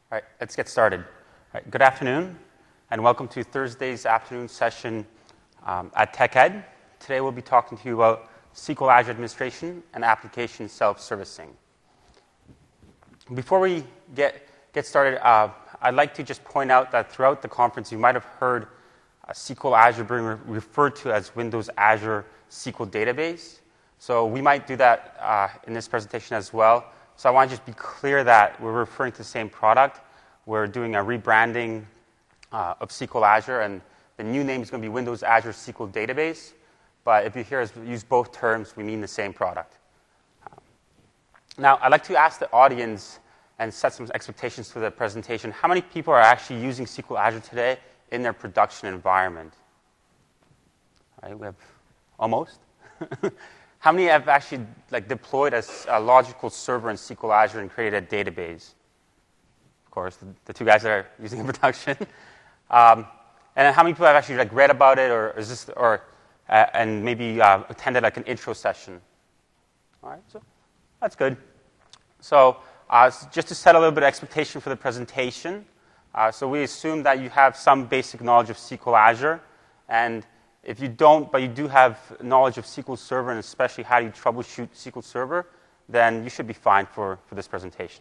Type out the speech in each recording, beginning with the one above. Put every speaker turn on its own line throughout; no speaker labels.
All right, let's get started. All right, good afternoon, and welcome to Thursday's afternoon session at TechEd. Today we'll be talking to you about SQL Azure Administration and Application Self-Servicing. Before we get started, I'd like to just point out that throughout the conference you might have heard SQL Azure being referred to as Windows Azure SQL Database. So we might do that in this presentation as well. So I want to just be clear that we're referring to the same product. We're doing a rebranding of SQL Azure, and the new name is going to be Windows Azure SQL Database. But if you hear us use both terms, we mean the same product. Now, I'd like to ask the audience and set some expectations for the presentation. How many people are actually using SQL Azure today in their production environment? All right, we have almost. How many have actually deployed a logical server in SQL Azure and created a database? Of course, the two guys that are using it in production. And how many people have actually read about it, and maybe attended an intro session? All right, so that's good. So just to set a little bit of expectation for the presentation, so we assume that you have some basic knowledge of SQL Azure, and if you don't, but you do have knowledge of SQL Server, and especially how you troubleshoot SQL Server, then you should be fine for this presentation.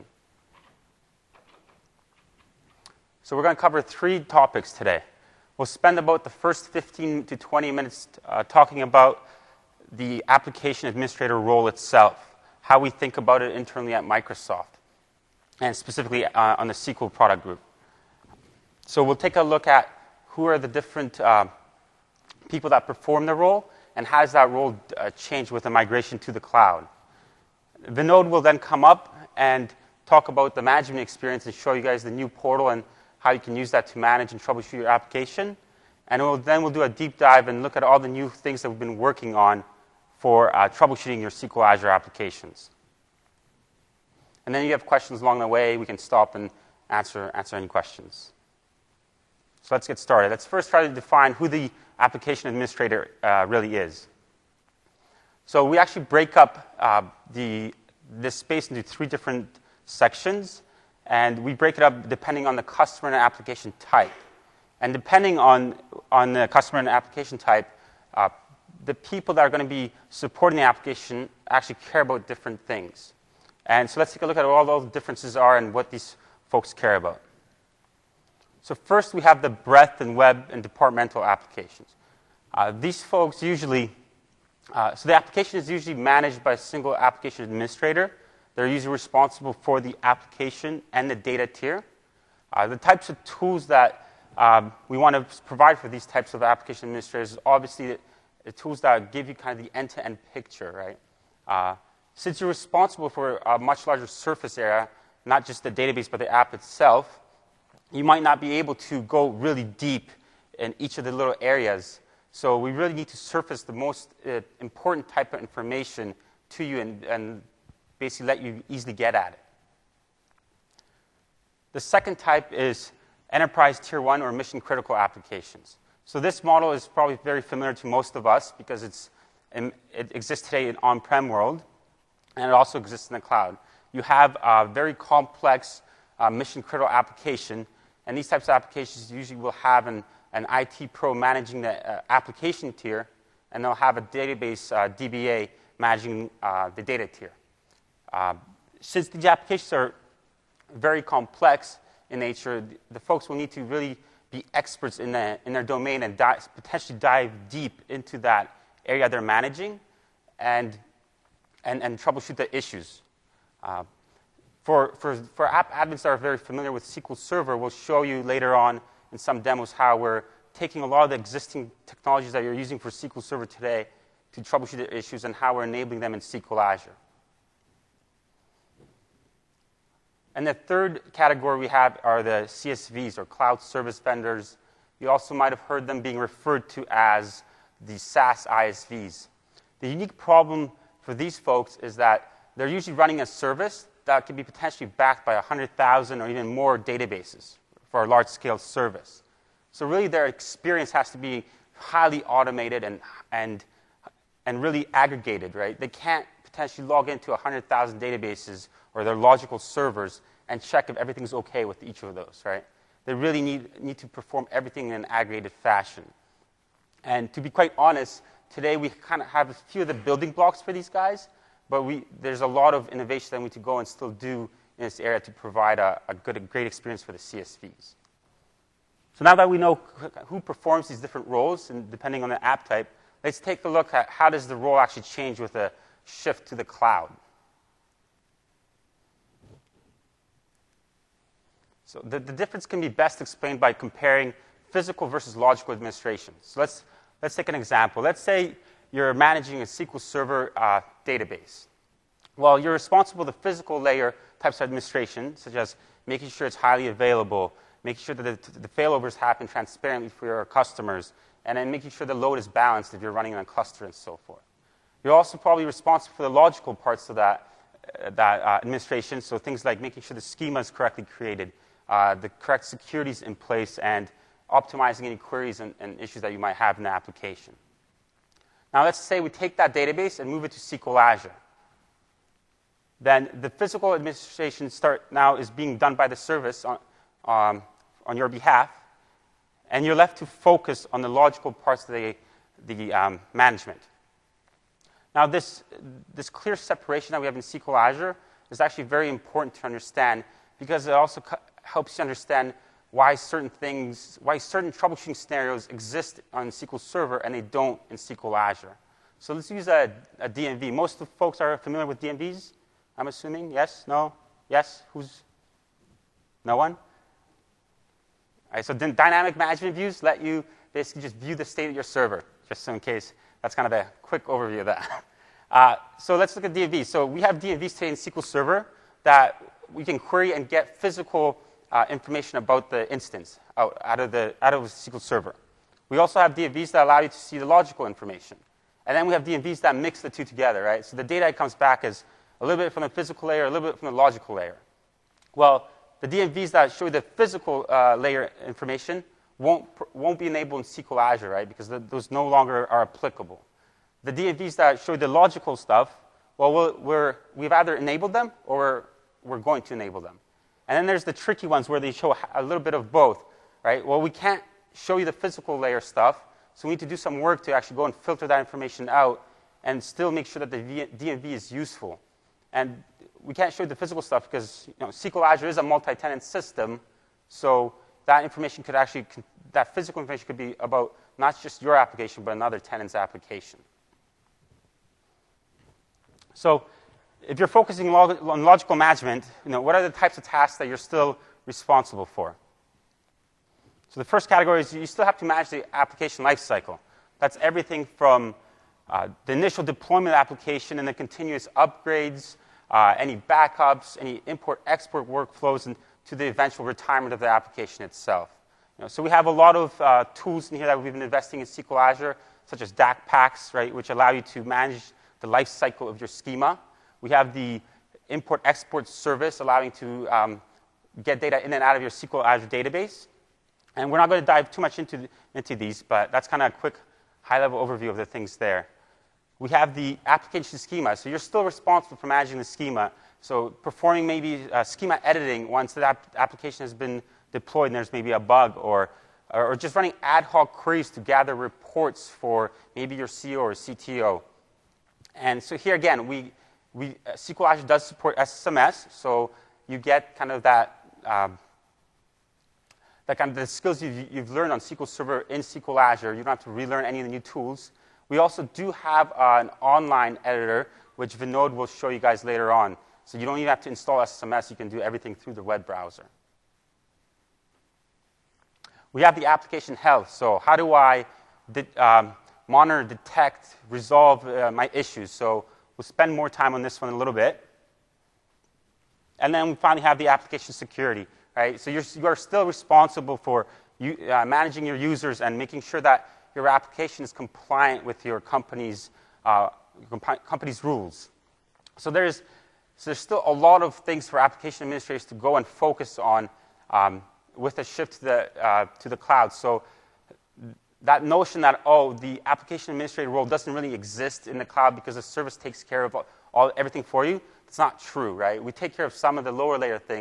So we're going to cover 3 topics today. We'll spend about the first 15 to 20 minutes talking about the application administrator role itself, how we think about it internally at Microsoft, and specifically on the SQL product group. So we'll take a look at who are the different people that perform the role, and how does that role change with the migration to the cloud. Vinod will then come up and talk about the management experience and show you guys the new portal and how you can use that to manage and troubleshoot your application. And we'll do a deep dive and look at all the new things that we've been working on for troubleshooting your SQL Azure applications. And then you have questions along the way. We can stop and answer any questions. So let's get started. Let's first try to define who the application administrator really is. So we actually break up this space into 3 different sections, and we break it up depending on the customer and application type. And depending on the customer and application type, the people that are going to be supporting the application actually care about different things. And so let's take a look at what all those differences are and what these folks care about. So first, we have the breadth and web and departmental applications. These folks usually, so the application is usually managed by a single application administrator. They're usually responsible for the application and the data tier. The types of tools that we want to provide for these types of application administrators is obviously the tools that give you kind of the end-to-end picture, right? Since you're responsible for a much larger surface area, not just the database but the app itself, you might not be able to go really deep in each of the little areas. So we really need to surface the most important type of information to you and basically let you easily get at it. The second type is enterprise tier 1 or mission critical applications. So this model is probably very familiar to most of us because it exists today in on-prem world, and it also exists in the cloud. You have a very complex mission critical application, and these types of applications usually will have an IT pro managing the application tier, and they'll have a database DBA managing the data tier. Since these applications are very complex in nature, the folks will need to really be experts in their domain and potentially dive deep into that area they're managing and troubleshoot the issues. For app admins that are very familiar with SQL Server, we'll show you later on in some demos how we're taking a lot of the existing technologies that you're using for SQL Server today to troubleshoot the issues and how we're enabling them in SQL Azure. And the third category we have are the CSVs, or cloud service vendors. You also might have heard them being referred to as the SaaS ISVs. The unique problem for these folks is that they're usually running a service that can be potentially backed by 100,000 or even more databases for a large-scale service. So really their experience has to be highly automated and really aggregated, right? They can't potentially log into 100,000 databases or their logical servers and check if everything's okay with each of those, right? They really need to perform everything in an aggregated fashion. And to be quite honest, today we kind of have a few of the building blocks for these guys, but there's a lot of innovation that we need to go and still do in this area to provide a great experience for the CSVs. So now that we know who performs these different roles, and depending on the app type, let's take a look at how does the role actually change with a shift to the cloud. So the difference can be best explained by comparing physical versus logical administration. So let's take an example. Let's say you're managing a SQL Server database. Well, you're responsible for the physical layer types of administration, such as making sure it's highly available, making sure that the failovers happen transparently for your customers, and then making sure the load is balanced if you're running on a cluster and so forth. You're also probably responsible for the logical parts of that administration, so things like making sure the schema is correctly created, the correct security is in place, and optimizing any queries and issues that you might have in the application. Now, let's say we take that database and move it to SQL Azure. Then the physical administration now is being done by the service on your behalf, and you're left to focus on the logical parts of the management. Now, this clear separation that we have in SQL Azure is actually very important to understand because it also helps you understand why certain troubleshooting scenarios exist on SQL Server and they don't in SQL Azure. So let's use a DMV. Most of the folks are familiar with DMVs, I'm assuming. Yes? No? Yes? No one? All right, so dynamic management views let you basically just view the state of your server, just so in case. That's kind of a quick overview of that. So let's look at DMVs. So we have DMVs today in SQL Server that we can query and get physical information about the instance out of the SQL Server. We also have DMVs that allow you to see the logical information. And then we have DMVs that mix the two together, right? So the data comes back as a little bit from the physical layer, a little bit from the logical layer. Well, the DMVs that show the physical layer information won't be enabled in SQL Azure, right? Because those no longer are applicable. The DMVs that show the logical stuff, well, we've either enabled them or we're going to enable them. And then there's the tricky ones where they show a little bit of both, right? Well, we can't show you the physical layer stuff, so we need to do some work to actually go and filter that information out and still make sure that the DMV is useful. And we can't show you the physical stuff because SQL Azure is a multi-tenant system, so that information could actually, that physical information could be about not just your application, but another tenant's application. So if you're focusing on logical management, what are the types of tasks that you're still responsible for? So the first category is you still have to manage the application lifecycle. That's everything from the initial deployment of the application and the continuous upgrades, any backups, any import-export workflows, and to the eventual retirement of the application itself. So we have a lot of tools in here that we've been investing in SQL Azure, such as DAC packs, right, which allow you to manage the life cycle of your schema. We have the import-export service allowing you to get data in and out of your SQL Azure database. And we're not going to dive too much into these, but that's kind of a quick high-level overview of the things there. We have the application schema. So you're still responsible for managing the schema. So performing maybe schema editing once the application has been deployed and there's maybe a bug, or just running ad hoc queries to gather reports for maybe your CEO or CTO. And so here again, SQL Azure does support SSMS, so you get kind of that kind of the skills you've learned on SQL Server in SQL Azure. You don't have to relearn any of the new tools. We also do have an online editor, which Vinod will show you guys later on. So you don't even have to install SSMS. You can do everything through the web browser. We have the application health. So how do I monitor, detect, resolve my issues? So we'll spend more time on this one a little bit. And then we finally have the application security. Right? So you are still responsible for managing your users and making sure that your application is compliant with your company's rules. So there's still a lot of things for application administrators to go and focus on with a shift to the cloud. So that notion that, the application administrator role doesn't really exist in the cloud because the service takes care of everything for you, it's not true, right? We take care of some of the lower layer things,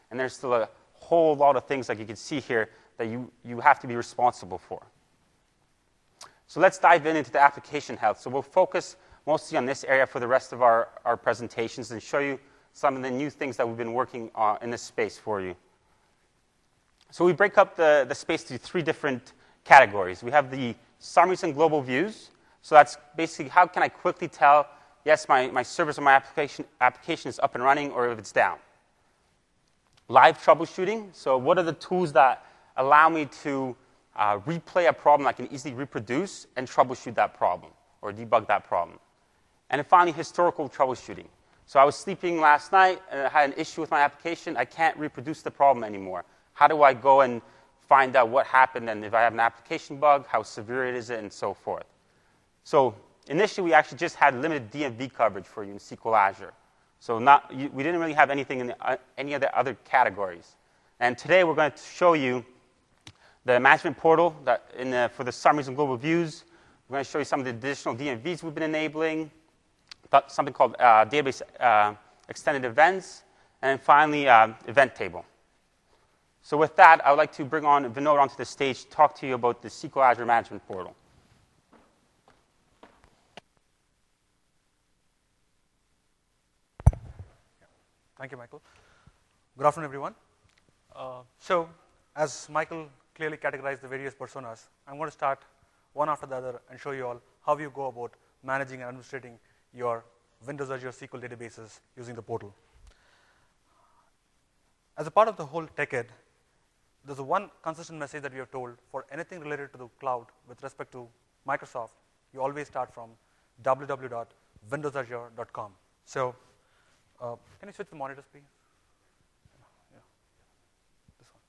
And there's still a whole lot of things, like you can see here, that you have to be responsible for. So let's dive into the application health. So we'll focus mostly on this area for the rest of our presentations and show you some of the new things that we've been working on in this space for you. So we break up the space into 3 different categories. We have the summaries and global views. So that's basically how can I quickly tell, yes, my service or my application is up and running, or if it's down. Live troubleshooting. So what are the tools that allow me to replay a problem I can easily reproduce and troubleshoot that problem or debug that problem. And then finally, historical troubleshooting. So I was sleeping last night and I had an issue with my application. I can't reproduce the problem anymore. How do I go and find out what happened and if I have an application bug, how severe it is, and so forth. So initially, we actually just had limited DMV coverage for you in SQL Azure. So we didn't really have anything in any of the other categories. And today, we're going to show you the management portal for the summaries and global views. We're going to show you some of the additional DMVs we've been enabling, something called database extended events, and finally, event table. So with that, I would like to bring on Vinod onto the stage to talk to you about the SQL Azure Management Portal.
Thank you, Michael. Good afternoon, everyone. So as Michael clearly categorized the various personas, I'm going to start one after the other and show you all how you go about managing and administrating your Windows Azure SQL databases using the portal. As a part of the whole TechEd, there's one consistent message that we have told for anything related to the cloud with respect to Microsoft. You always start from www.windowsazure.com. So can you switch the monitors, please? Yeah. This one.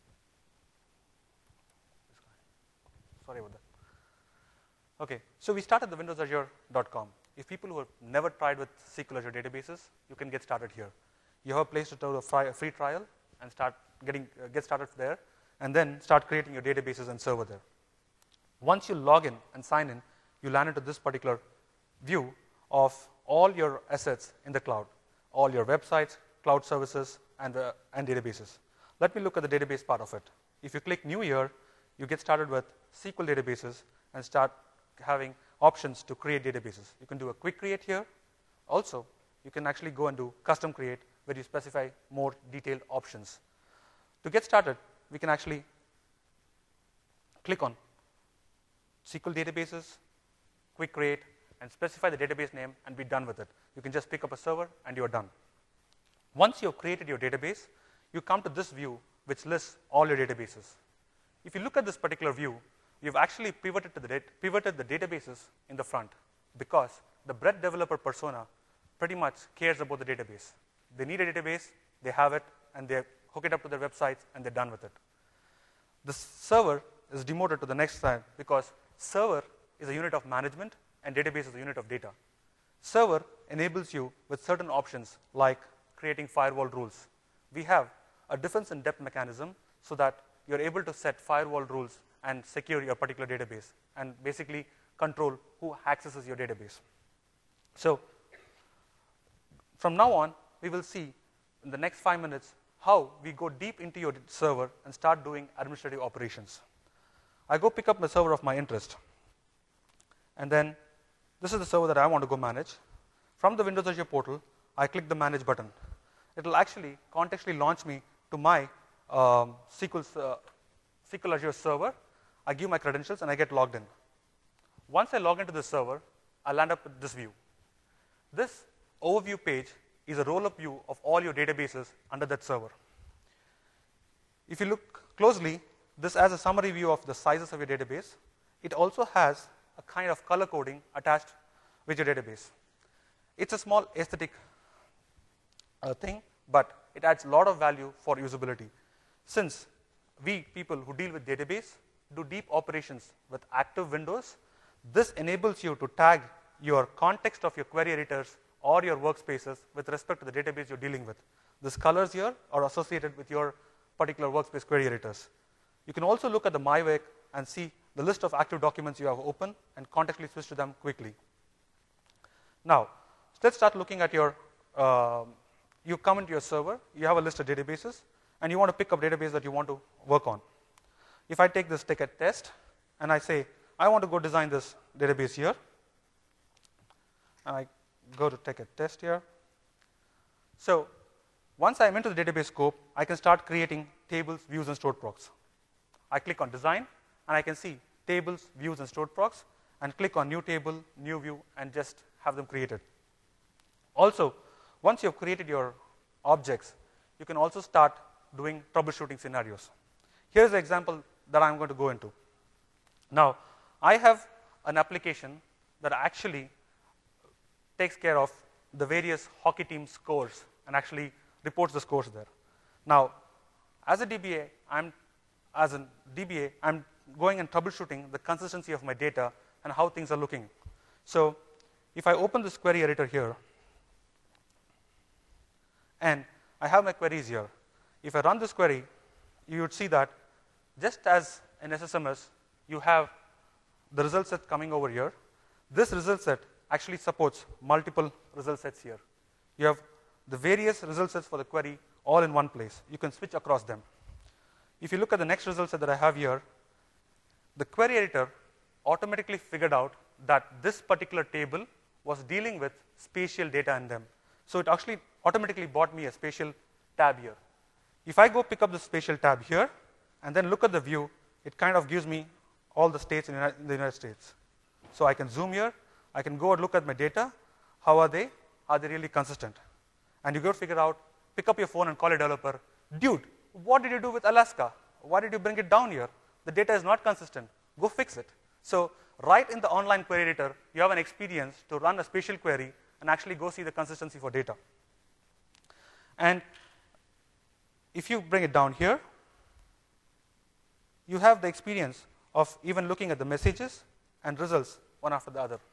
This guy. Sorry about that. Okay, so we start at the windowsazure.com. If people who have never tried with SQL Azure databases, you can get started here. You have a place to do a free trial and get started there, and then start creating your databases and server there. Once you log in and sign in, you land into this particular view of all your assets in the cloud, all your websites, cloud services, and databases. Let me look at the database part of it. If you click New here, you get started with SQL databases and start having options to create databases. You can do a quick create here. Also, you can actually go and do custom create, where you specify more detailed options. To get started, we can actually click on SQL databases, quick create, and specify the database name and be done with it. You can just pick up a server and you're done. Once you've created your database, you come to this view which lists all your databases. If you look at this particular view, you've actually pivoted the databases in the front because the breadth developer persona pretty much cares about the database. They need a database, they have it, and they hook it up to their websites, and they're done with it. The server is demoted to the next slide because server is a unit of management and database is a unit of data. Server enables you with certain options like creating firewall rules. We have a difference in depth mechanism so that you're able to set firewall rules and secure your particular database and basically control who accesses your database. So from now on, we will see in the next 5 minutes how we go deep into your server and start doing administrative operations. I go pick up the server of my interest. And then this is the server that I want to go manage. From the Windows Azure portal, I click the Manage button. It will actually contextually launch me to my SQL Azure server. I give my credentials and I get logged in. Once I log into the server, I land up with this view. This overview page is a roll-up view of all your databases under that server. If you look closely, this has a summary view of the sizes of your database. It also has a kind of color coding attached with your database. It's a small aesthetic thing, but it adds a lot of value for usability. Since we people who deal with database do deep operations with active windows, this enables you to tag your context of your query editors or your workspaces with respect to the database you're dealing with. These colors here are associated with your particular workspace query editors. You can also look at the MyWake and see the list of active documents you have open and contextually switch to them quickly. Now, let's start looking at your you come into your server, you have a list of databases, and you want to pick up database that you want to work on. If I take this ticket test, and I say, I want to go design this database here, and I go to ticket test here. So once I'm into the database scope, I can start creating tables, views, and stored procs. I click on design, and I can see tables, views, and stored procs, and click on new table, new view, and just have them created. Also, once you've created your objects, you can also start doing troubleshooting scenarios. Here's the example that I'm going to go into. Now, I have an application that actually takes care of the various hockey team scores and actually reports the scores there. Now, as a DBA, I'm going and troubleshooting the consistency of my data and how things are looking. So if I open this query editor here, and I have my queries here, if I run this query, you would see that just as in SSMS, you have the result set coming over here. This result set actually supports multiple result sets here. You have the various result sets for the query all in one place. You can switch across them. If you look at the next result set that I have here, the query editor automatically figured out that this particular table was dealing with spatial data in them. So it actually automatically bought me a spatial tab here. If I go pick up the spatial tab here and then look at the view, it kind of gives me all the states in the United States. So I can zoom here, I can go and look at my data. How are they? Are they really consistent? And you go figure out, pick up your phone and call a developer, dude, what did you do with Alaska? Why did you bring it down here? The data is not consistent. Go fix it. So right in the online query editor, you have an experience to run a spatial query and actually go see the consistency for data. And if you bring it down here, you have the experience of even looking at the messages and results one after the other.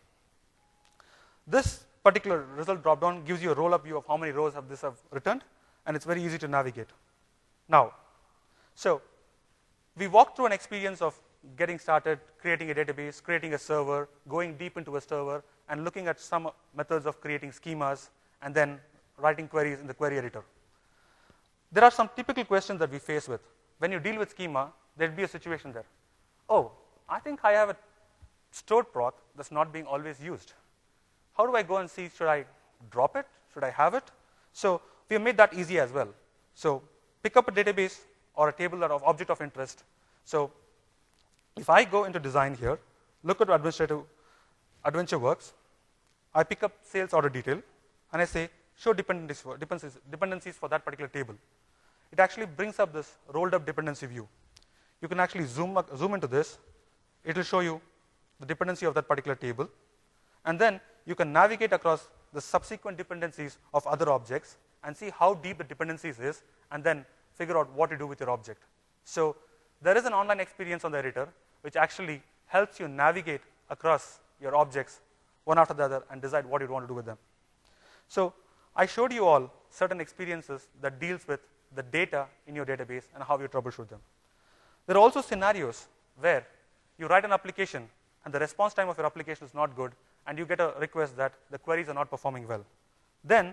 This particular result dropdown gives you a roll-up view of how many rows have returned, and it's very easy to navigate. Now, so we walked through an experience of getting started, creating a database, creating a server, going deep into a server, and looking at some methods of creating schemas, and then writing queries in the query editor. There are some typical questions that we face with. When you deal with schema, there'll be a situation there. Oh, I think I have a stored proc that's not being always used. How do I go and see, should I drop it? Should I have it? So we have made that easy as well. So pick up a database or a table of object of interest. So if I go into design here, look at AdventureWorks, I pick up sales order detail, and I say, show dependencies for that particular table. It actually brings up this rolled up dependency view. You can actually zoom into this. It will show you the dependency of that particular table. And then you can navigate across the subsequent dependencies of other objects and see how deep the dependencies is, and then figure out what to do with your object. So there is an online experience on the editor which actually helps you navigate across your objects one after the other and decide what you want to do with them. So I showed you all certain experiences that deals with the data in your database and how you troubleshoot them. There are also scenarios where you write an application and the response time of your application is not good, and you get a request that the queries are not performing well. Then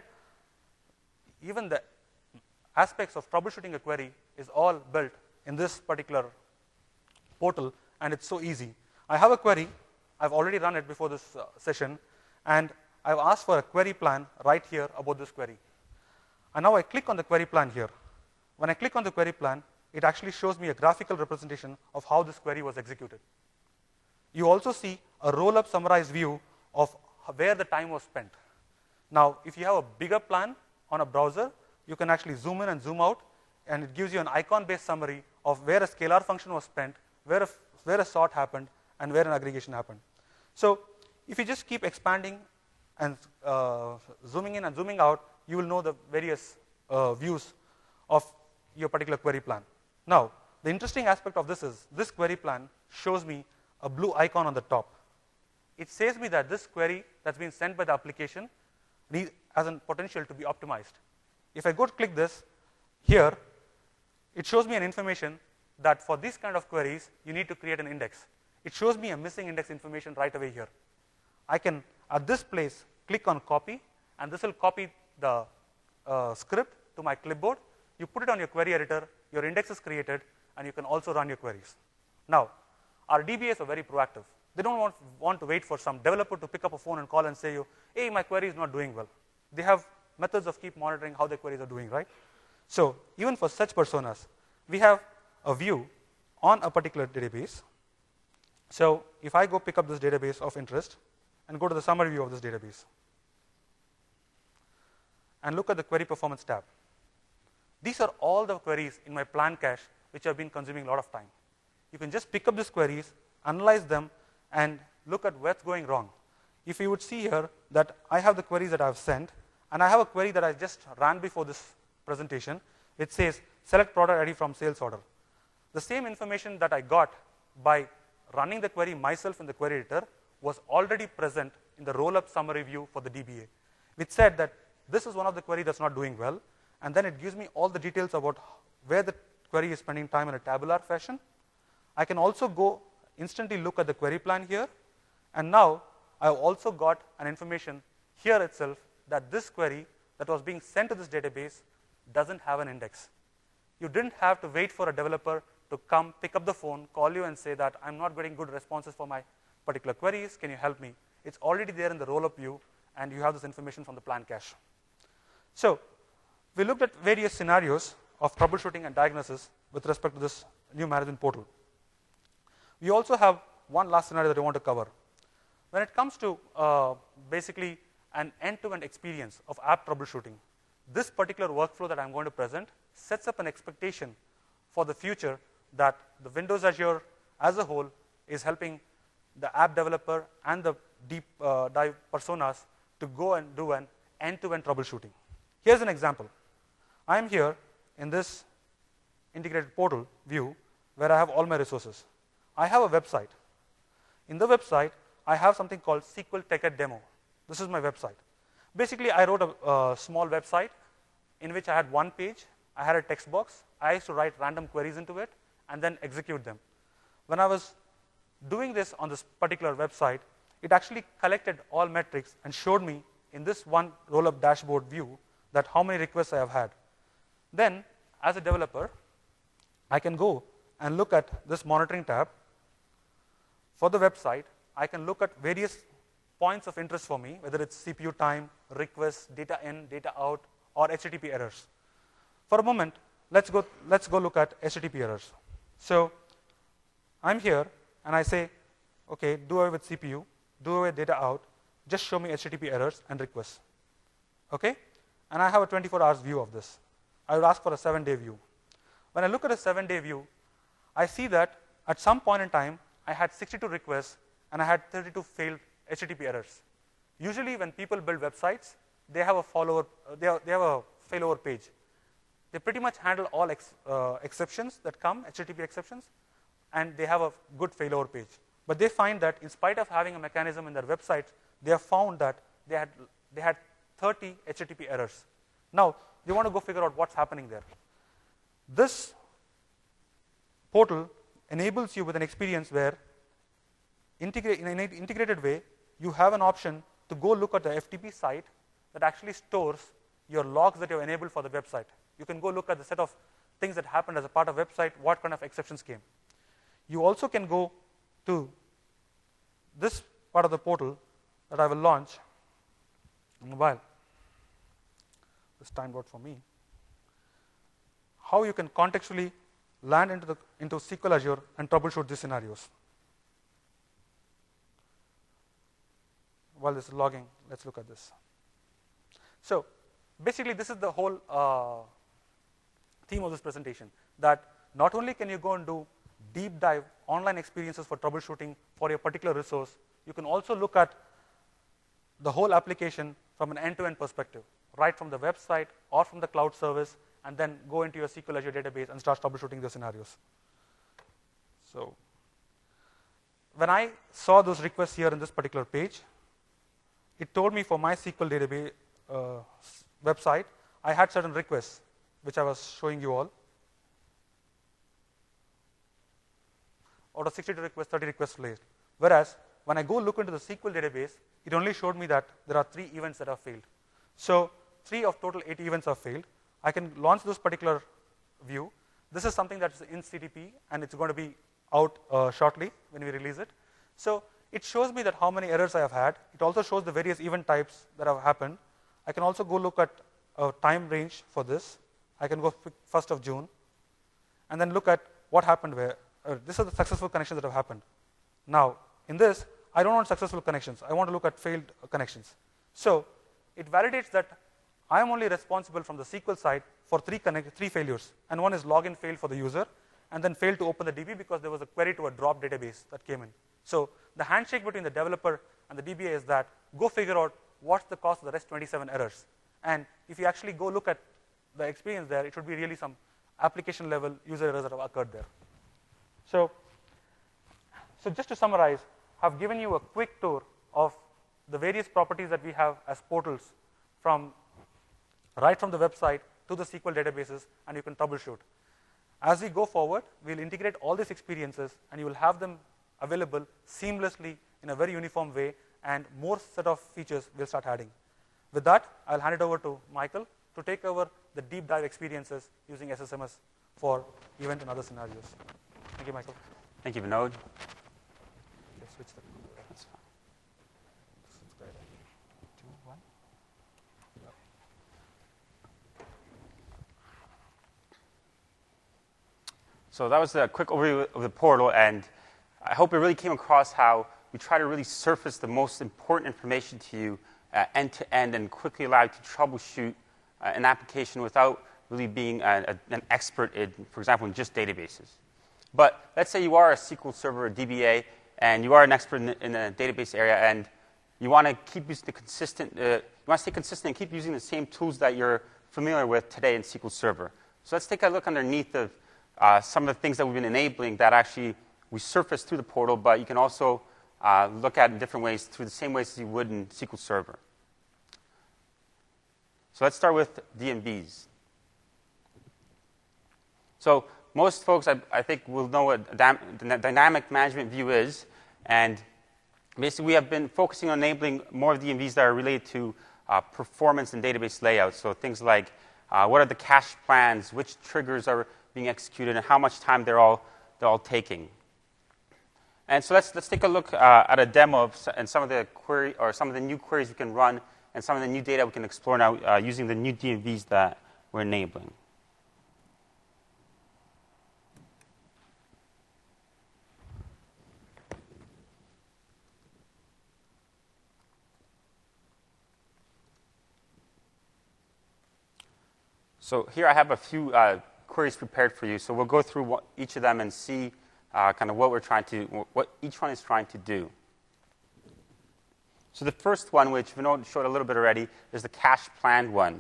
even the aspects of troubleshooting a query is all built in this particular portal, and it's so easy. I have a query. I've already run it before this session, and I've asked for a query plan right here about this query. And now I click on the query plan here. When I click on the query plan, it actually shows me a graphical representation of how this query was executed. You also see a roll-up summarized view of where the time was spent. Now, if you have a bigger plan on a browser, you can actually zoom in and zoom out, and it gives you an icon-based summary of where a scalar function was spent, where a sort happened, and where an aggregation happened. So if you just keep expanding and zooming in and zooming out, you will know the various views of your particular query plan. Now, the interesting aspect of this is this query plan shows me a blue icon on the top. It says me that this query that's been sent by the application has a potential to be optimized. If I go to click this here, it shows me an information that for these kind of queries, you need to create an index. It shows me a missing index information right away here. I can, at this place, click on copy, and this will copy the script to my clipboard, you put it on your query editor, your index is created, and you can also run your queries. Now, our DBAs are very proactive. They don't want to wait for some developer to pick up a phone and call and say you, hey, my query is not doing well. They have methods of keep monitoring how their queries are doing, right? So even for such personas, we have a view on a particular database. So if I go pick up this database of interest and go to the summary view of this database and look at the query performance tab, these are all the queries in my plan cache which have been consuming a lot of time. You can just pick up these queries, analyze them, and look at what's going wrong. If you would see here that I have the queries that I've sent, and I have a query that I just ran before this presentation, which says select product ID from sales order. The same information that I got by running the query myself in the query editor was already present in the roll-up summary view for the DBA, which said that this is one of the query that's not doing well, and then it gives me all the details about where the query is spending time in a tabular fashion. I can also go instantly look at the query plan here, and now I've also got an information here itself that this query that was being sent to this database doesn't have an index. You didn't have to wait for a developer to come pick up the phone, call you and say that I'm not getting good responses for my particular queries, can you help me? It's already there in the roll-up view, and you have this information from the plan cache. So we looked at various scenarios of troubleshooting and diagnosis with respect to this new management portal. We also have one last scenario that I want to cover. When it comes to basically an end-to-end experience of app troubleshooting, this particular workflow that I'm going to present sets up an expectation for the future that the Windows Azure as a whole is helping the app developer and the deep dive personas to go and do an end-to-end troubleshooting. Here's an example. I'm here in this integrated portal view where I have all my resources. I have a website. In the website, I have something called SQL TechEd Demo. This is my website. Basically, I wrote a small website in which I had one page. I had a text box. I used to write random queries into it and then execute them. When I was doing this on this particular website, it actually collected all metrics and showed me in this one roll-up dashboard view that how many requests I have had. Then, as a developer, I can go and look at this monitoring tab. For the website, I can look at various points of interest for me, whether it's CPU time, requests, data in, data out, or HTTP errors. For a moment, let's go look at HTTP errors. So I'm here, and I say, okay, do away with CPU, do away with data out, just show me HTTP errors and requests. Okay? And I have a 24 hours view of this. I would ask for a 7-day view. When I look at a 7-day view, I see that at some point in time, I had 62 requests, and I had 32 failed HTTP errors. Usually, when people build websites, they have a failover page. They pretty much handle all exceptions that come, HTTP exceptions, and they have a good failover page. But they find that in spite of having a mechanism in their website, they have found that they had 30 HTTP errors. Now, they want to go figure out what's happening there. This portal enables you with an experience where in an integrated way, you have an option to go look at the FTP site that actually stores your logs that you have enabled for the website. You can go look at the set of things that happened as a part of website, what kind of exceptions came. You also can go to this part of the portal that I will launch in a while. This timed out for me. How you can contextually land into SQL Azure and troubleshoot these scenarios. While this is logging, let's look at this. So basically, this is the whole theme of this presentation, that not only can you go and do deep dive online experiences for troubleshooting for your particular resource, you can also look at the whole application from an end-to-end perspective, right from the website or from the cloud service, and then go into your SQL Azure database and start troubleshooting the scenarios. So when I saw those requests here in this particular page, it told me for my SQL database website, I had certain requests, which I was showing you all. Out of 62 requests, 30 requests failed. Whereas when I go look into the SQL database, it only showed me that there are 3 events that have failed. So 3 of total 80 events have failed. I can launch this particular view. This is something that's in CDP, and it's going to be out shortly when we release it. So it shows me that how many errors I have had. It also shows the various event types that have happened. I can also go look at a time range for this. I can go 1st of June, and then look at what happened where. These are the successful connections that have happened. Now, in this, I don't want successful connections. I want to look at failed connections. So it validates that I am only responsible from the SQL side for 3 failures, and one is login failed for the user, and then failed to open the DB because there was a query to a drop database that came in. So the handshake between the developer and the DBA is that go figure out what's the cause of the rest 27 errors. And if you actually go look at the experience there, it should be really some application level user errors that have occurred there. So just to summarize, I've given you a quick tour of the various properties that we have as portals right from the website to the SQL databases, and you can troubleshoot. As we go forward, we'll integrate all these experiences, and you will have them available seamlessly in a very uniform way, and more set of features we'll start adding. With that, I'll hand it over to Michael to take over the deep dive experiences using SSMS for event and other scenarios. Thank you, Michael.
Thank you, Vinod.
Let's switch that.
That's fine. So that was a quick overview of the portal, and I hope it really came across how we try to really surface the most important information to you end to end and quickly allow you to troubleshoot an application without really being an expert in, for example, in just databases. But let's say you are a SQL Server or DBA, and you are an expert in the database area, and you want to keep using the consistent. You want to stay consistent and keep using the same tools that you're familiar with today in SQL Server. So let's take a look underneath of some of the things that we've been enabling that actually we surface through the portal, but you can also look at in different ways through the same ways as you would in SQL Server. So let's start with DMVs. So most folks, I think, will know what the dynamic management view is. And basically, we have been focusing on enabling more DMVs that are related to performance and database layouts. So things like what are the cache plans, which triggers are being executed, and how much time they're all taking. And so let's take a look at a demo of some of the new queries we can run and some of the new data we can explore now using the new DMVs that we're enabling. So here I have a few queries prepared for you. So we'll go through each of them and see kind of what each one is trying to do. So the first one, which Vinod showed a little bit already, is the cache planned one.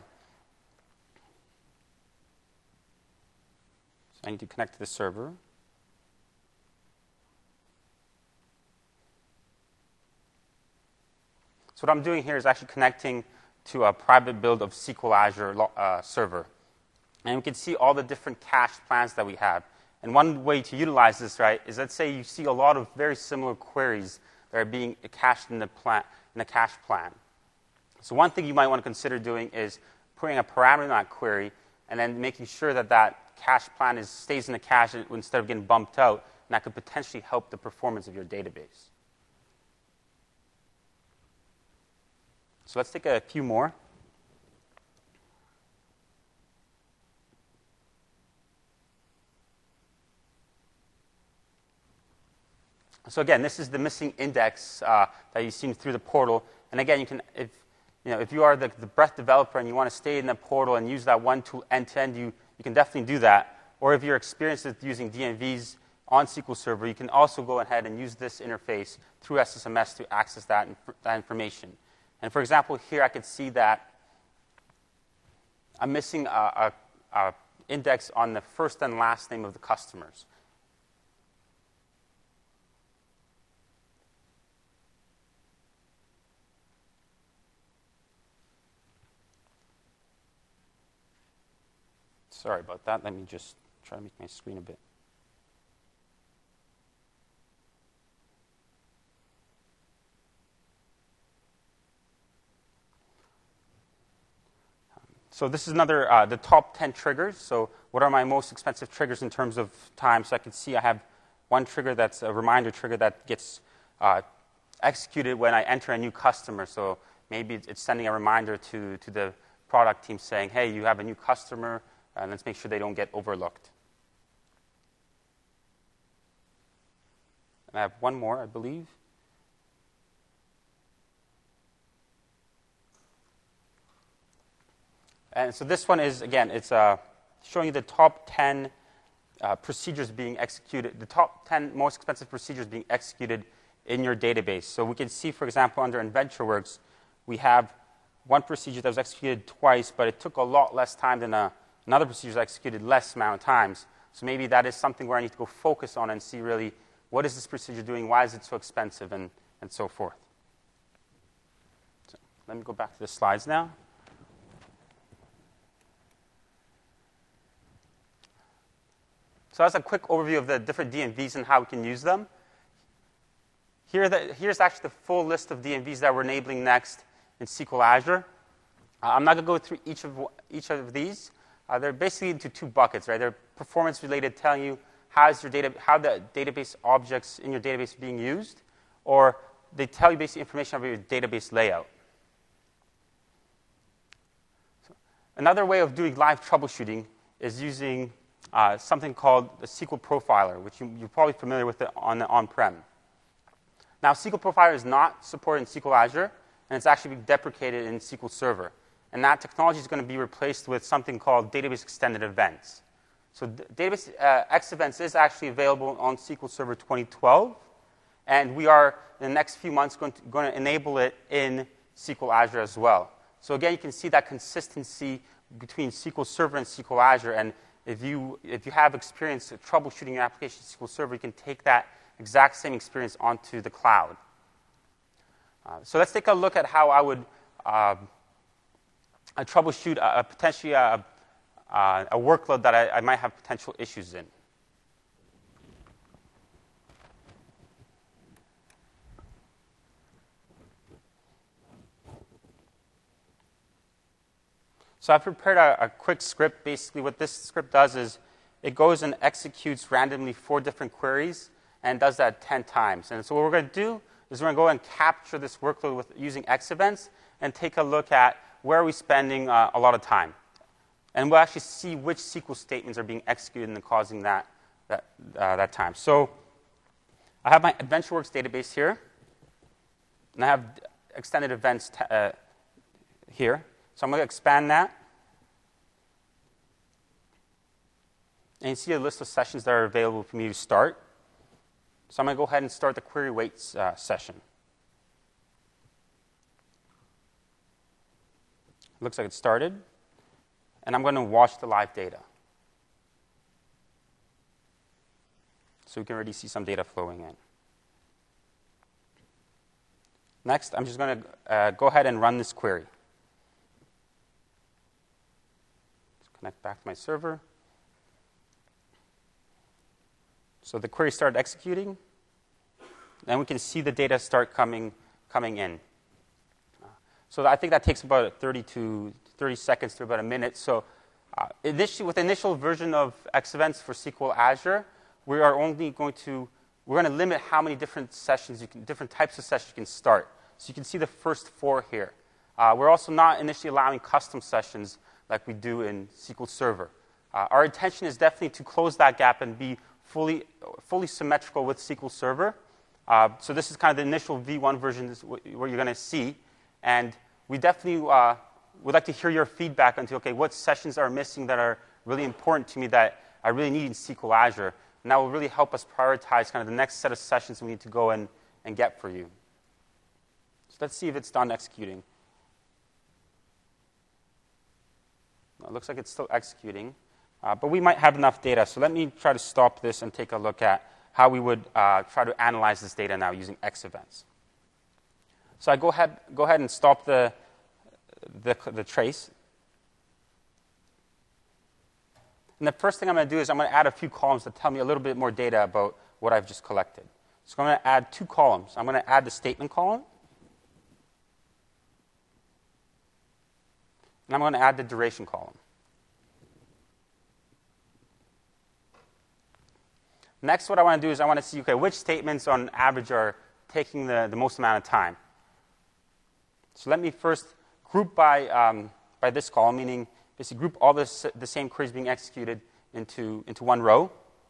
So I need to connect to the server. So what I'm doing here is actually connecting to a private build of SQL Azure server. And we can see all the different cache plans that we have. And one way to utilize this, right, is let's say you see a lot of very similar queries that are being cached in the cache plan. So one thing you might want to consider doing is putting a parameter in that query and then making sure that that cache plan stays in the cache instead of getting bumped out, and that could potentially help the performance of your database. So let's take a few more. So again, this is the missing index that you've seen through the portal. And again, you can, if you are the Breath developer and you want to stay in the portal and use that one tool end to end, you can definitely do that. Or if you're experienced with using DMVs on SQL Server, you can also go ahead and use this interface through SSMS to access that information. And for example, here I could see that I'm missing a index on the first and last name of the customers. Sorry about that. Let me just try to make my screen a bit. So this is another, the top 10 triggers. So what are my most expensive triggers in terms of time? So I can see I have one trigger that's a reminder trigger that gets executed when I enter a new customer. So maybe it's sending a reminder to the product team saying, hey, you have a new customer, and let's make sure they don't get overlooked. And I have one more, I believe. And so this one is, again, it's showing you the top 10 procedures being executed, the top 10 most expensive procedures being executed in your database. So we can see, for example, under InventureWorks, we have one procedure that was executed twice, but it took a lot less time than another procedure that executed less amount of times. So maybe that is something where I need to go focus on and see really what is this procedure doing, why is it so expensive, and so forth. So let me go back to the slides now. So that's a quick overview of the different DMVs and how we can use them. Here's actually the full list of DMVs that we're enabling next in SQL Azure. I'm not going to go through each of these. They're basically into two buckets, right? They're performance-related, telling you how the database objects in your database are being used, or they tell you basically information about your database layout. So another way of doing live troubleshooting is using something called the SQL Profiler, which you're probably familiar with it on-prem. Now, SQL Profiler is not supported in SQL Azure, and it's actually being deprecated in SQL Server. And that technology is going to be replaced with something called Database Extended Events. So Database X Events is actually available on SQL Server 2012, and we are, in the next few months, going to enable it in SQL Azure as well. So again, you can see that consistency between SQL Server and SQL Azure, and if you have experience troubleshooting your application in SQL Server, you can take that exact same experience onto the cloud. So let's take a look at how I would troubleshoot potentially a workload that I might have potential issues in. So I've prepared a quick script. Basically, what this script does is it goes and executes randomly 4 different queries and does that 10 times. And so what we're going to do is we're going to go and capture this workload using X events and take a look at where are we spending a lot of time. And we'll actually see which SQL statements are being executed and causing that time. So I have my AdventureWorks database here, and I have extended events here. So I'm going to expand that. And you see a list of sessions that are available for me to start. So I'm going to go ahead and start the query weights session. Looks like it started. And I'm going to watch the live data. So we can already see some data flowing in. Next, I'm just going to go ahead and run this query. Let's connect back to my server. So the query started executing. And we can see the data start coming in. So I think that takes about 30 seconds to about a minute. So with the initial version of X Events for SQL Azure, we're going to limit how many different different types of sessions you can start. So you can see the first 4 here. We're also not initially allowing custom sessions like we do in SQL Server. Our intention is definitely to close that gap and be fully symmetrical with SQL Server. So this is kind of the initial V1 version, is what you're going to see. And we definitely would like to hear your feedback on, okay, what sessions are missing that are really important to me that I really need in SQL Azure. And that will really help us prioritize kind of the next set of sessions we need to go and get for you. So let's see if it's done executing. Well, it looks like it's still executing. But we might have enough data. So let me try to stop this and take a look at how we would try to analyze this data now using X events. So I go ahead and stop the trace. And the first thing I'm going to do is I'm going to add a few columns that tell me a little bit more data about what I've just collected. So I'm going to add 2 columns. I'm going to add the statement column. And I'm going to add the duration column. Next, what I want to do is I want to see, okay, which statements on average are taking the most amount of time. So let me first group by this column, meaning basically group all the same queries being executed into one row.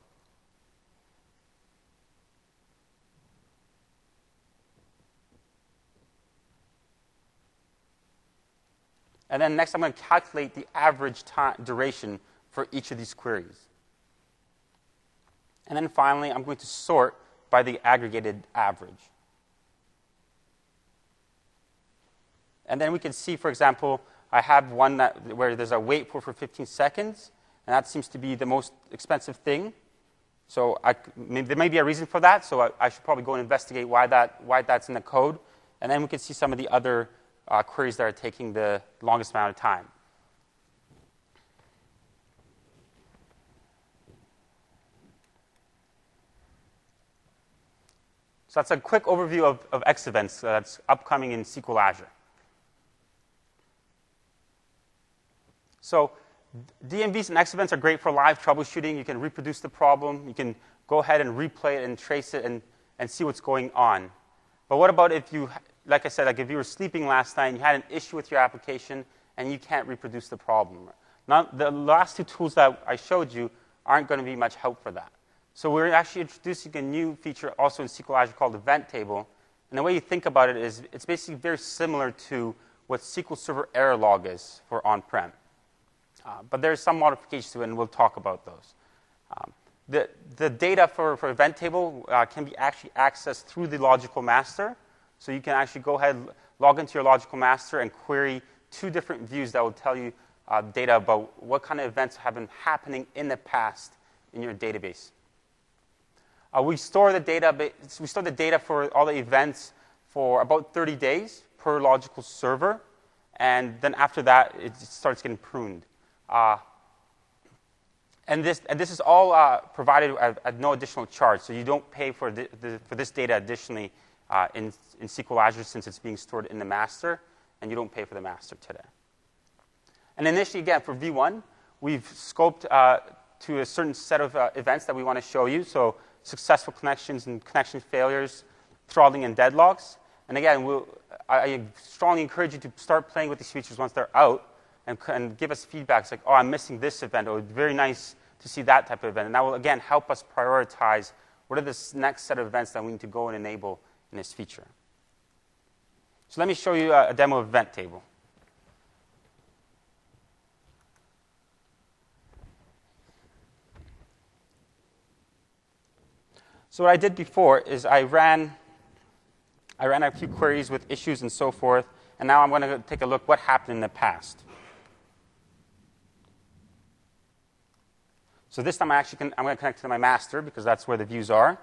And then next, I'm going to calculate the average duration for each of these queries. And then finally, I'm going to sort by the aggregated average. And then we can see, for example, I have one where there's a wait for 15 seconds, and that seems to be the most expensive thing. So there may be a reason for that, so I should probably go and investigate why that's in the code. And then we can see some of the other queries that are taking the longest amount of time. So that's a quick overview of X events that's upcoming in SQL Azure. So DMVs and X events are great for live troubleshooting. You can reproduce the problem. You can go ahead and replay it and trace it and see what's going on. But what about if you, like I said, like if you were sleeping last night and you had an issue with your application and you can't reproduce the problem? Now, the last two tools that I showed you aren't going to be much help for that. So we're actually introducing a new feature also in SQL Azure called Event Table. And the way you think about it is it's basically very similar to what SQL Server Error Log is for on-prem. But there's some modifications to it, and we'll talk about those. The data for Event Table can be actually accessed through the logical master. So you can actually go ahead, log into your logical master, and query two different views that will tell you data about what kind of events have been happening in the past in your database. We store the data for all the events for about 30 days per logical server, and then after that, it starts getting pruned. And this is all provided at no additional charge, so you don't pay for this data additionally in SQL Azure since it's being stored in the master, and you don't pay for the master today. And initially, again, for V1, we've scoped to a certain set of events that we want to show you. So successful connections and connection failures, throttling and deadlocks. And again, I strongly encourage you to start playing with these features once they're out and give us feedback. It's like, oh, I'm missing this event. Oh, it's very nice to see that type of event. And that will, again, help us prioritize what are the next set of events that we need to go and enable in this feature. So let me show you a demo of Event Table. So what I did before is I ran a few queries with issues and so forth, and now I'm going to take a look what happened in the past. So this time I'm going to connect to my master because that's where the views are.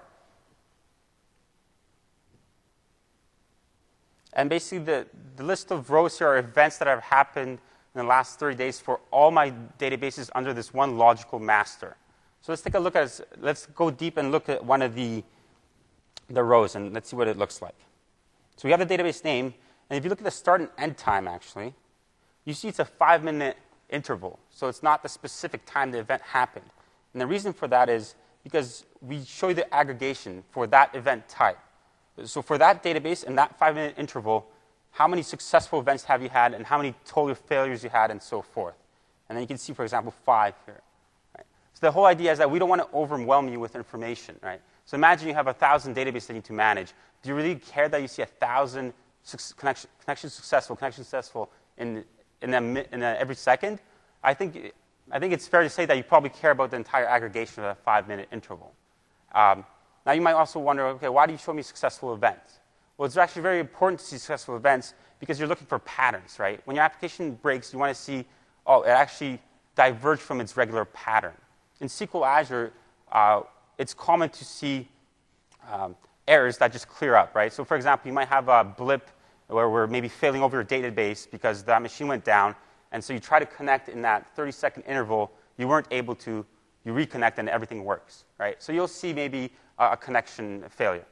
And basically the list of rows here are events that have happened in the last 30 days for all my databases under this one logical master. So let's take a look at, let's go deep and look at one of the rows, and let's see what it looks like. So we have the database name, and if you look at the start and end time, actually, you see it's a 5-minute interval. So it's not the specific time the event happened. And the reason for that is because we show you the aggregation for that event type. So for that database and that 5-minute interval, how many successful events have you had, and how many total failures you had, and so forth. And then you can see, for example, 5 here. So the whole idea is that we don't want to overwhelm you with information, right? So imagine you have 1,000 databases that you need to manage. Do you really care that you see 1,000 connections successful in every second? I think it's fair to say that you probably care about the entire aggregation of a 5-minute interval. Now you might also wonder, okay, why do you show me successful events? Well, it's actually very important to see successful events because you're looking for patterns, right? When your application breaks, you want to see, oh, it actually diverged from its regular pattern. In SQL Azure, it's common to see errors that just clear up, right? So for example, you might have a blip where we're maybe failing over your database because that machine went down, and so you try to connect in that 30-second interval, you weren't able to, you reconnect and everything works, right? So you'll see maybe a connection failure.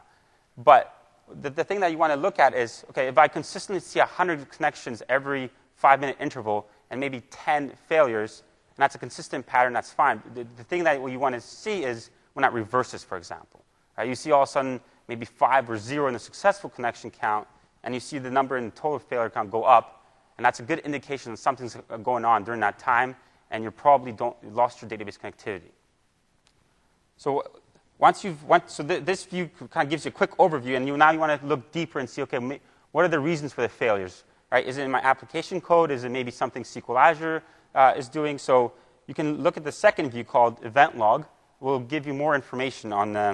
But the thing that you want to look at is, okay, if I consistently see 100 connections every 5-minute interval and maybe 10 failures, and that's a consistent pattern, that's fine. The thing that you want to see is when that reverses, for example. Right? You see all of a sudden maybe 5 or 0 in the successful connection count, and you see the number in the total failure count go up, and that's a good indication that something's going on during that time, and you probably lost your database connectivity. So this view kind of gives you a quick overview, and now you want to look deeper and see, okay, what are the reasons for the failures? Right? Is it in my application code? Is it maybe something SQL Azure is doing? So you can look at the second view called event log. Will give you more information on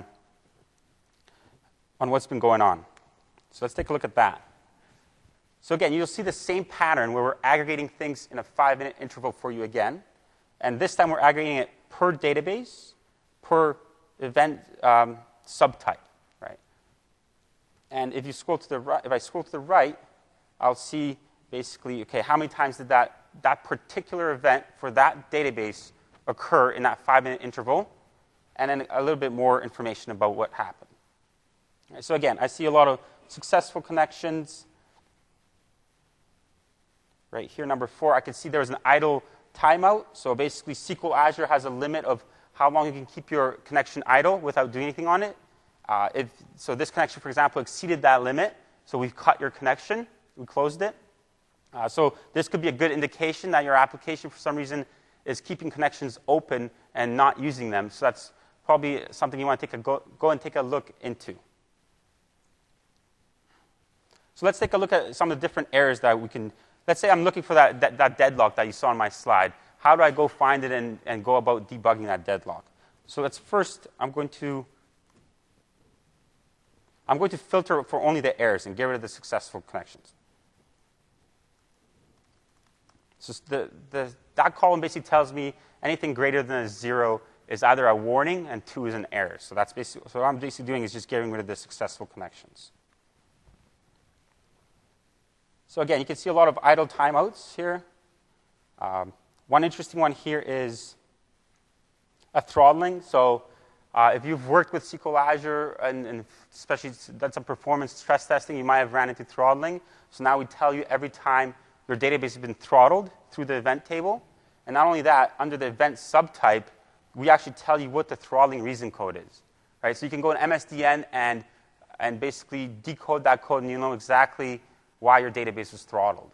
what's been going on. So let's take a look at that. So again, you'll see the same pattern where we're aggregating things in a 5-minute interval for you again. And this time we're aggregating it per database, per event subtype, right? And if you scroll to the right, if I scroll to the right, I'll see basically, okay, how many times did that particular event for that database occur in that 5-minute interval, and then a little bit more information about what happened. Right, so again, I see a lot of successful connections. Right here, number 4, I can see there was an idle timeout. So basically, SQL Azure has a limit of how long you can keep your connection idle without doing anything on it. So this connection, for example, exceeded that limit. So we've cut your connection. We closed it. So this could be a good indication that your application, for some reason, is keeping connections open and not using them. So that's probably something you want to go and take a look into. So let's take a look at some of the different errors that we can. Let's say I'm looking for that deadlock that you saw on my slide. How do I go find it and go about debugging that deadlock? So let's first, I'm going to filter for only the errors and get rid of the successful connections. So that column basically tells me anything greater than a 0 is either a warning and 2 is an error. So that's basically, so what I'm basically doing is just getting rid of the successful connections. So again, you can see a lot of idle timeouts here. One interesting one here is a throttling. So if you've worked with SQL Azure and especially done some performance stress testing, you might have ran into throttling. So now we tell you every time your database has been throttled through the event table. And not only that, under the event subtype, we actually tell you what the throttling reason code is. Right? So you can go in MSDN and basically decode that code, and you know exactly why your database was throttled.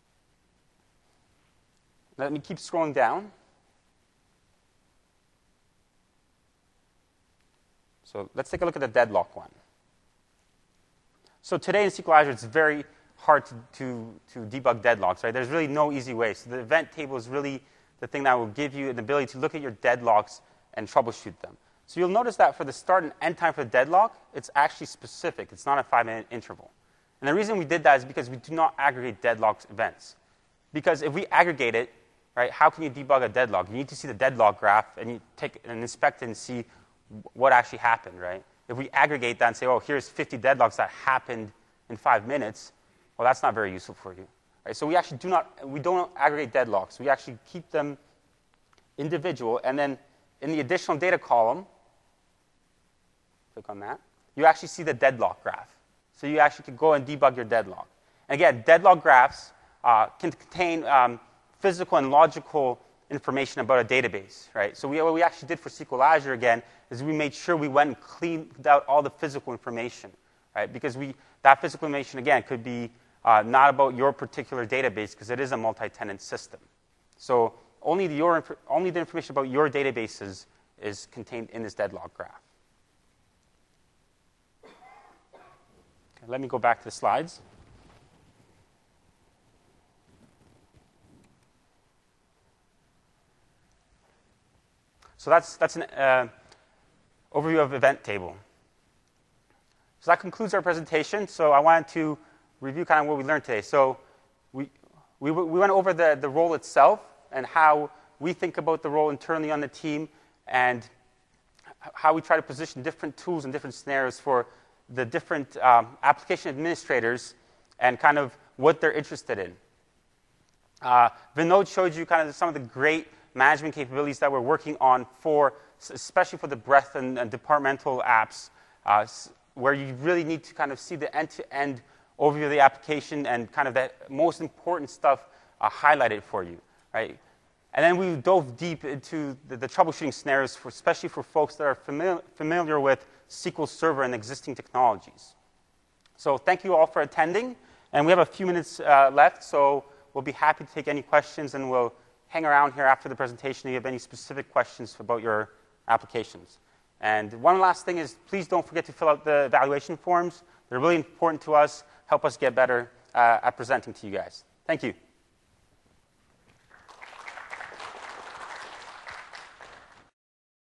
Let me keep scrolling down. So let's take a look at the deadlock one. So today in SQL Azure, it's very hard to debug deadlocks. Right? There's really no easy way. So the event table is really the thing that will give you an ability to look at your deadlocks and troubleshoot them. So you'll notice that for the start and end time for the deadlock, it's actually specific. It's not a 5-minute interval. And the reason we did that is because we do not aggregate deadlock events. Because if we aggregate it, right, how can you debug a deadlock? You need to see the deadlock graph, and you take and inspect it and see what actually happened, right? If we aggregate that and say, oh, here's 50 deadlocks that happened in 5 minutes, well, that's not very useful for you. Right? So we actually don't aggregate deadlocks. We actually keep them individual, and then in the additional data column, click on that, you actually see the deadlock graph. So you actually can go and debug your deadlock. And again, deadlock graphs can contain physical and logical information about a database, right? So what we actually did for SQL Azure, again, is we made sure we went and cleaned out all the physical information, right? Because that physical information, again, could be not about your particular database, because it is a multi-tenant system. So only the information about your databases is contained in this deadlock graph. Okay, let me go back to the slides. So that's an overview of event table. So that concludes our presentation. So I wanted to review kind of what we learned today. So we went over the role itself and how we think about the role internally on the team and how we try to position different tools and different scenarios for the different application administrators and kind of what they're interested in. Vinod showed you kind of some of the great management capabilities that we're working on especially for the breadth and departmental apps, where you really need to kind of see the end-to-end overview of the application and kind of the most important stuff highlighted for you, right? And then we dove deep into the troubleshooting scenarios, especially for folks that are familiar with SQL Server and existing technologies. So thank you all for attending. And we have a few minutes left, so we'll be happy to take any questions, and we'll hang around here after the presentation if you have any specific questions about your applications. And one last thing is, please don't forget to fill out the evaluation forms. They're really important to us, help us get better at presenting to you guys. Thank you.